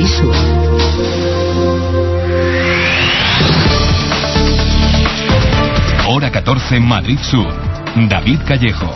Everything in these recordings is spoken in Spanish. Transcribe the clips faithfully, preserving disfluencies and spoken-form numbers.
Madrid Sur. Hora catorce, Madrid Sur. David Callejo.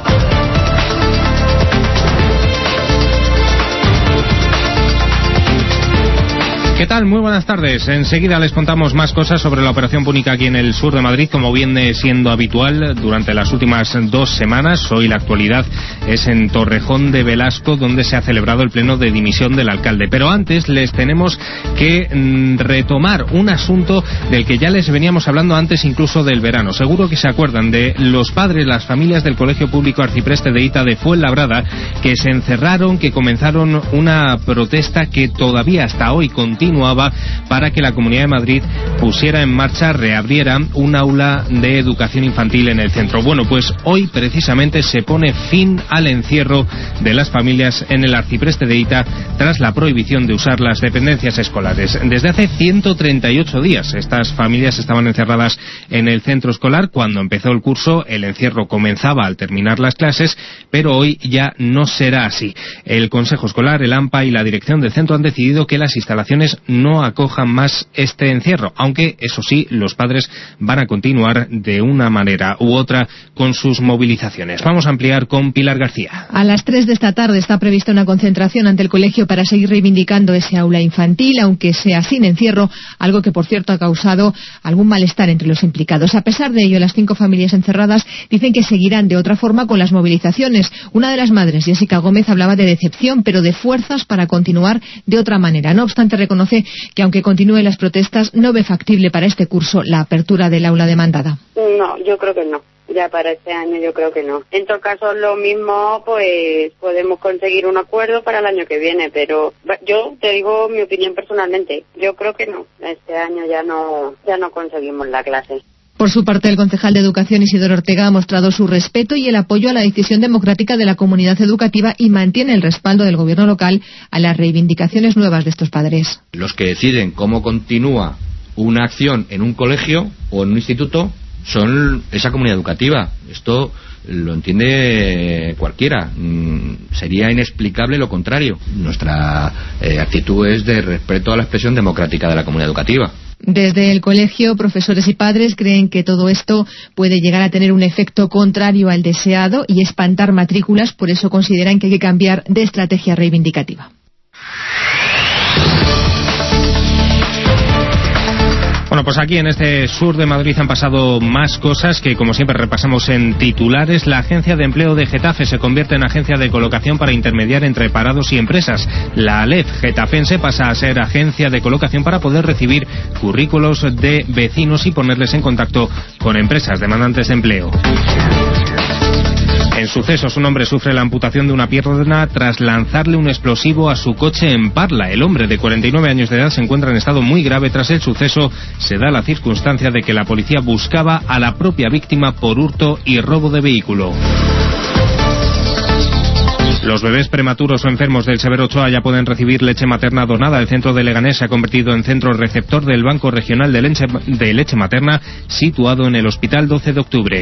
¿Qué tal? Muy buenas tardes. Enseguida les contamos más cosas sobre la operación Púnica aquí en el sur de Madrid, como viene siendo habitual durante las últimas dos semanas. Hoy la actualidad es en Torrejón de Velasco, donde se ha celebrado el pleno de dimisión del alcalde. Pero antes les tenemos que mm, retomar un asunto del que ya les veníamos hablando antes incluso del verano. Seguro que se acuerdan de los padres, las familias del Colegio Público Arcipreste de Hita de Fuenlabrada, que se encerraron, que comenzaron una protesta que todavía hasta hoy continúa para que la Comunidad de Madrid pusiera en marcha, reabriera un aula de educación infantil en el centro. Bueno, pues hoy precisamente se pone fin al encierro de las familias en el Arcipreste de Hita tras la prohibición de usar las dependencias escolares. Desde hace ciento treinta y ocho días estas familias estaban encerradas en el centro escolar. Cuando empezó el curso, el encierro comenzaba al terminar las clases, pero hoy ya no será así. El Consejo Escolar, el AMPA y la dirección del centro han decidido que las instalaciones no acojan más este encierro, aunque eso sí, los padres van a continuar de una manera u otra con sus movilizaciones. Vamos a ampliar con Pilar García. A las tres de esta tarde está prevista una concentración ante el colegio para seguir reivindicando ese aula infantil, aunque sea sin encierro, algo que por cierto ha causado algún malestar entre los implicados. A pesar de ello, las cinco familias encerradas dicen que seguirán de otra forma con las movilizaciones. Una de las madres, Jessica Gómez, hablaba de decepción, pero de fuerzas para continuar de otra manera. No obstante, reconoce que aunque continúen las protestas, no ve factible para este curso la apertura del aula demandada. No, yo creo que no. Ya para este año yo creo que no. En todo caso, lo mismo, pues podemos conseguir un acuerdo para el año que viene, pero yo te digo mi opinión personalmente. Yo creo que no. Este año ya no, ya no conseguimos la clase. Por su parte, el concejal de Educación, Isidoro Ortega, ha mostrado su respeto y el apoyo a la decisión democrática de la comunidad educativa y mantiene el respaldo del gobierno local a las reivindicaciones nuevas de estos padres. Los que deciden cómo continúa una acción en un colegio o en un instituto son esa comunidad educativa. Esto lo entiende cualquiera. Mm, sería inexplicable lo contrario. Nuestra eh, actitud es de respeto a la expresión democrática de la comunidad educativa. Desde el colegio, profesores y padres creen que todo esto puede llegar a tener un efecto contrario al deseado y espantar matrículas, por eso consideran que hay que cambiar de estrategia reivindicativa. Bueno, pues aquí en este sur de Madrid han pasado más cosas que, como siempre, repasamos en titulares. La Agencia de Empleo de Getafe se convierte en agencia de colocación para intermediar entre parados y empresas. La ALEF getafense pasa a ser agencia de colocación para poder recibir currículos de vecinos y ponerles en contacto con empresas demandantes de empleo. En sucesos, un hombre sufre la amputación de una pierna tras lanzarle un explosivo a su coche en Parla. El hombre de cuarenta y nueve años de edad se encuentra en estado muy grave. Tras el suceso, se da la circunstancia de que la policía buscaba a la propia víctima por hurto y robo de vehículo. Los bebés prematuros o enfermos del Severo Ochoa ya pueden recibir leche materna donada. El centro de Leganés se ha convertido en centro receptor del Banco Regional de Leche, de leche Materna, situado en el Hospital doce de octubre.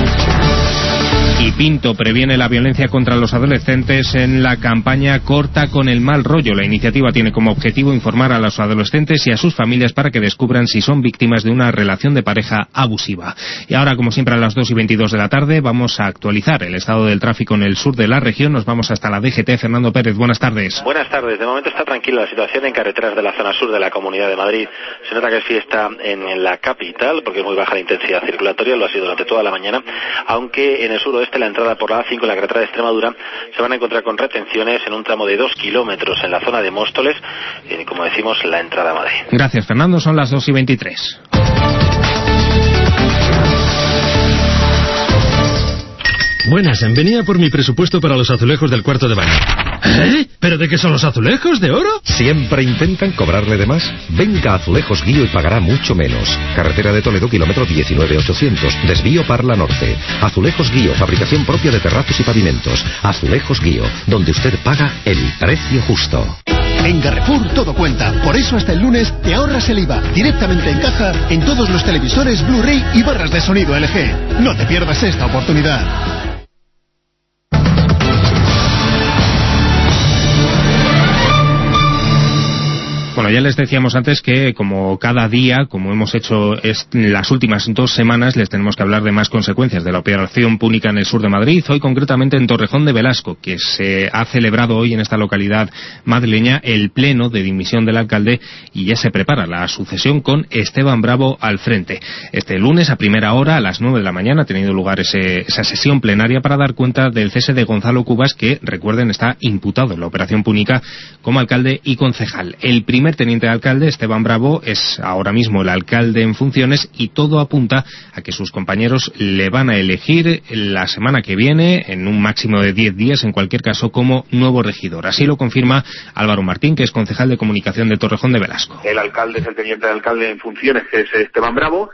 Y Pinto previene la violencia contra los adolescentes en la campaña Corta con el mal rollo. La iniciativa tiene como objetivo informar a los adolescentes y a sus familias para que descubran si son víctimas de una relación de pareja abusiva. Y ahora, como siempre, a las dos y veintidós de la tarde vamos a actualizar el estado del tráfico en el sur de la región. Nos vamos hasta la D G T. Fernando Pérez, buenas tardes. Buenas tardes. De momento está tranquila la situación en carreteras de la zona sur de la Comunidad de Madrid. Se nota que es fiesta en la capital porque es muy baja la intensidad circulatoria, lo ha sido durante toda la mañana, aunque en el suroeste la entrada por la A cinco en la carretera de Extremadura se van a encontrar con retenciones en un tramo de dos kilómetros en la zona de Móstoles, y como decimos, la entrada a Madrid. Gracias, Fernando. Son las dos y veintitrés. Buenas, venía por mi presupuesto para los azulejos del cuarto de baño. ¿Eh? ¿Pero de qué son los azulejos? ¿De oro? ¿Siempre intentan cobrarle de más? Venga a Azulejos Guío y pagará mucho menos. Carretera de Toledo, kilómetro diecinueve ochocientos. Desvío Parla Norte. Azulejos Guío, fabricación propia de terrazos y pavimentos. Azulejos Guío, donde usted paga el precio justo. En Carrefour todo cuenta. Por eso hasta el lunes te ahorras el I V A directamente en caja en todos los televisores, Blu-ray y barras de sonido L G. No te pierdas esta oportunidad. Bueno, ya les decíamos antes que como cada día, como hemos hecho en las últimas dos semanas, les tenemos que hablar de más consecuencias de la operación púnica en el sur de Madrid, hoy concretamente en Torrejón de Velasco, que se ha celebrado hoy en esta localidad madrileña el pleno de dimisión del alcalde y ya se prepara la sucesión con Esteban Bravo al frente. Este lunes a primera hora, a las nueve de la mañana, ha tenido lugar ese, esa sesión plenaria para dar cuenta del cese de Gonzalo Cubas, que, recuerden, está imputado en la operación púnica como alcalde y concejal. El primer teniente de alcalde, Esteban Bravo, es ahora mismo el alcalde en funciones y todo apunta a que sus compañeros le van a elegir la semana que viene, en un máximo de diez días, en cualquier caso, como nuevo regidor. Así lo confirma Álvaro Martín, que es concejal de comunicación de Torrejón de Velasco. El alcalde es el teniente de alcalde en funciones, que es Esteban Bravo,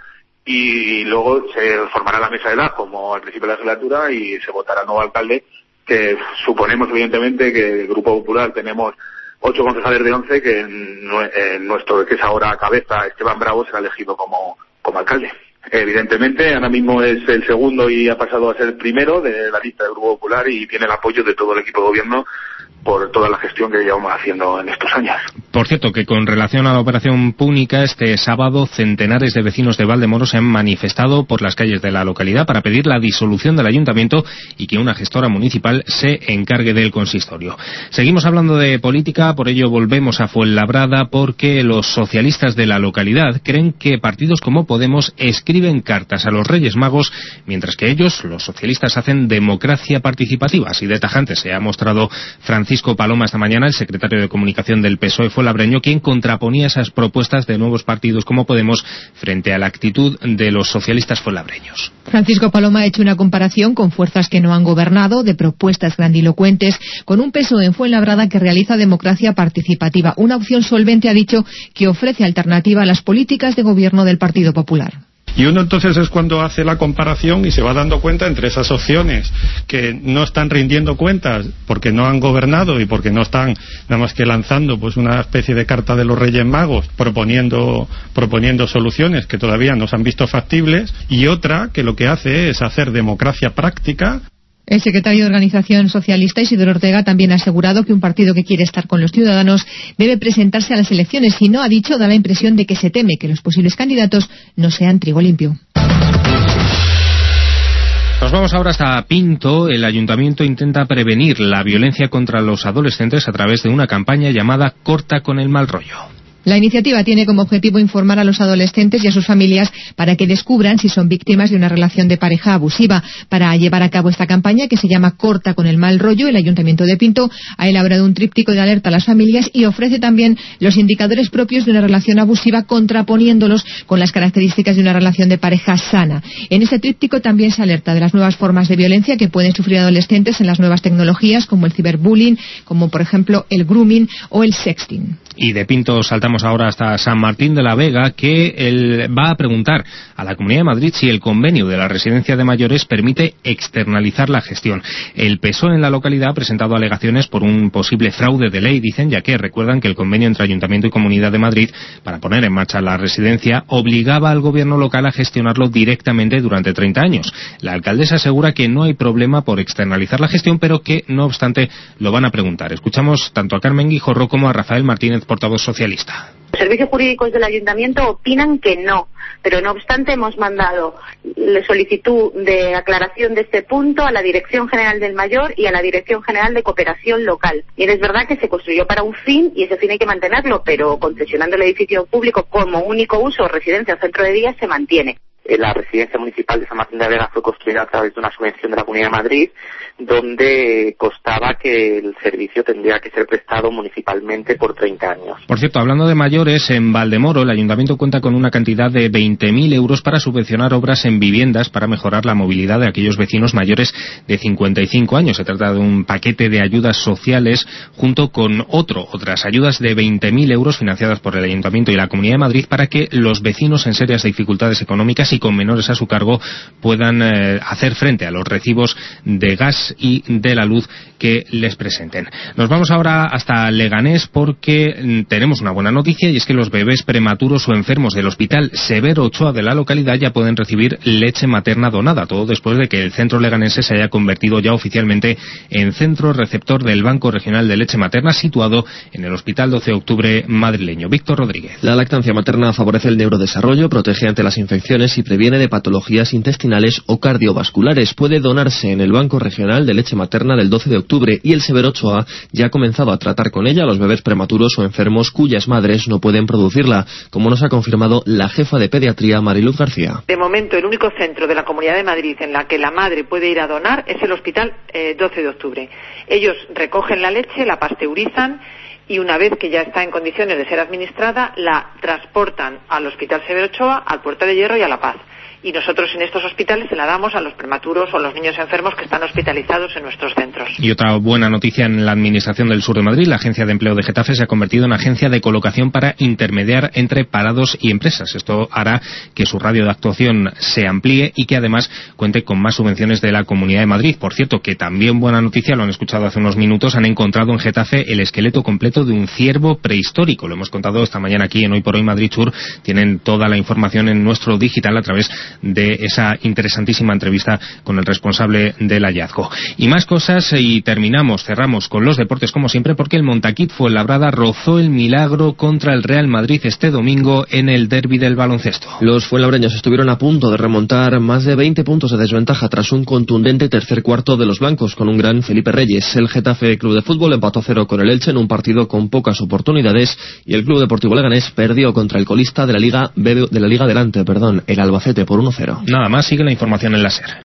y luego se formará la mesa de edad como al principio de la legislatura y se votará el nuevo alcalde, que suponemos evidentemente que el Grupo Popular tenemos ocho concejales de once, que en, en nuestro, que es ahora cabeza, Esteban Bravo, será elegido como, como alcalde. Evidentemente, ahora mismo es el segundo y ha pasado a ser el primero de la lista del Grupo Popular y tiene el apoyo de todo el equipo de gobierno por toda la gestión que llevamos haciendo en estos años. Por cierto, que con relación a la operación púnica, este sábado centenares de vecinos de Valdemoro se han manifestado por las calles de la localidad para pedir la disolución del ayuntamiento y que una gestora municipal se encargue del consistorio. Seguimos hablando de política, por ello volvemos a Fuenlabrada, porque los socialistas de la localidad creen que partidos como Podemos escriben cartas a los Reyes Magos, mientras que ellos, los socialistas, hacen democracia participativa. Así de tajante se ha mostrado Francisco Francisco Paloma esta mañana, el secretario de Comunicación del P S O E fuenlabreño, quien contraponía esas propuestas de nuevos partidos como Podemos frente a la actitud de los socialistas fuenlabreños. Francisco Paloma ha hecho una comparación con fuerzas que no han gobernado, de propuestas grandilocuentes, con un P S O E en Fuenlabrada que realiza democracia participativa, una opción solvente, ha dicho, que ofrece alternativa a las políticas de gobierno del Partido Popular. Y uno entonces es cuando hace la comparación y se va dando cuenta entre esas opciones que no están rindiendo cuentas porque no han gobernado y porque no están nada más que lanzando pues una especie de carta de los Reyes Magos proponiendo, proponiendo soluciones que todavía no se han visto factibles, y otra que lo que hace es hacer democracia práctica. El secretario de Organización Socialista, Isidoro Ortega, también ha asegurado que un partido que quiere estar con los ciudadanos debe presentarse a las elecciones. Si no, ha dicho, da la impresión de que se teme que los posibles candidatos no sean trigo limpio. Nos vamos ahora hasta Pinto. El ayuntamiento intenta prevenir la violencia contra los adolescentes a través de una campaña llamada Corta con el mal rollo. La iniciativa tiene como objetivo informar a los adolescentes y a sus familias para que descubran si son víctimas de una relación de pareja abusiva. Para llevar a cabo esta campaña, que se llama Corta con el mal rollo, el Ayuntamiento de Pinto ha elaborado un tríptico de alerta a las familias y ofrece también los indicadores propios de una relación abusiva, contraponiéndolos con las características de una relación de pareja sana. En este tríptico también se alerta de las nuevas formas de violencia que pueden sufrir adolescentes en las nuevas tecnologías, como el ciberbullying, como por ejemplo el grooming o el sexting. Y de Pinto saltamos ahora hasta San Martín de la Vega, que él va a preguntar a la Comunidad de Madrid si el convenio de la residencia de mayores permite externalizar la gestión. El P S O E en la localidad ha presentado alegaciones por un posible fraude de ley, dicen, ya que recuerdan que el convenio entre Ayuntamiento y Comunidad de Madrid para poner en marcha la residencia obligaba al gobierno local a gestionarlo directamente durante treinta años. La alcaldesa asegura que no hay problema por externalizar la gestión, pero que, no obstante, lo van a preguntar. Escuchamos tanto a Carmen Guijorro como a Rafael Martínez, portavoz socialista. Los servicios jurídicos del ayuntamiento opinan que no, pero no obstante hemos mandado la solicitud de aclaración de este punto a la Dirección General del Mayor y a la Dirección General de Cooperación Local. Y es verdad que se construyó para un fin y ese fin hay que mantenerlo, pero concesionando el edificio público como único uso, residencia o centro de día, se mantiene. La residencia municipal de San Martín de la Vega fue construida a través de una subvención de la Comunidad de Madrid, donde constaba que el servicio tendría que ser prestado municipalmente por treinta años. Por cierto, hablando de mayores, en Valdemoro el ayuntamiento cuenta con una cantidad de veinte mil euros para subvencionar obras en viviendas para mejorar la movilidad de aquellos vecinos mayores de cincuenta y cinco años. Se trata de un paquete de ayudas sociales junto con otro, otras ayudas de veinte mil euros financiadas por el ayuntamiento y la Comunidad de Madrid para que los vecinos en serias dificultades económicas y con menores a su cargo puedan eh, hacer frente a los recibos de gas y de la luz que les presenten. Nos vamos ahora hasta Leganés porque tenemos una buena noticia, y es que los bebés prematuros o enfermos del Hospital Severo Ochoa de la localidad ya pueden recibir leche materna donada, todo después de que el centro leganense se haya convertido ya oficialmente en centro receptor del Banco Regional de Leche Materna situado en el Hospital doce de octubre madrileño. Víctor Rodríguez. La lactancia materna favorece el neurodesarrollo, protege ante las infecciones y previene de patologías intestinales o cardiovasculares. Puede donarse en el Banco Regional de Leche Materna del doce de octubre y el Severo Ochoa ya ha comenzado a tratar con ella a los bebés prematuros o enfermos cuyas madres no pueden producirla, como nos ha confirmado la jefa de pediatría Mariluz García. De momento, el único centro de la Comunidad de Madrid en la que la madre puede ir a donar es el Hospital eh, doce de octubre. Ellos recogen la leche, la pasteurizan y una vez que ya está en condiciones de ser administrada, la transportan al Hospital Severo Ochoa, al Puerta de Hierro y a La Paz. Y nosotros en estos hospitales se la damos a los prematuros o a los niños enfermos que están hospitalizados en nuestros centros. Y otra buena noticia en la Administración del Sur de Madrid: la Agencia de Empleo de Getafe se ha convertido en agencia de colocación para intermediar entre parados y empresas. Esto hará que su radio de actuación se amplíe y que además cuente con más subvenciones de la Comunidad de Madrid. Por cierto, que también buena noticia, lo han escuchado hace unos minutos, han encontrado en Getafe el esqueleto completo de un ciervo prehistórico. Lo hemos contado esta mañana aquí en Hoy por Hoy Madrid Sur. Tienen toda la información en nuestro digital a través de esa interesantísima entrevista con el responsable del hallazgo. Y más cosas, y terminamos, cerramos con los deportes como siempre, porque el Montaquit Fuenlabrada rozó el milagro contra el Real Madrid este domingo en el derbi del baloncesto. Los fuenlabreños estuvieron a punto de remontar más de veinte puntos de desventaja tras un contundente tercer cuarto de los blancos con un gran Felipe Reyes. El Getafe Club de Fútbol empató a cero con el Elche en un partido con pocas oportunidades, y el Club Deportivo Leganés perdió contra el colista de la Liga B de la Liga Adelante, perdón, el Albacete por uno cero. Nada más, sigue la información en la SER.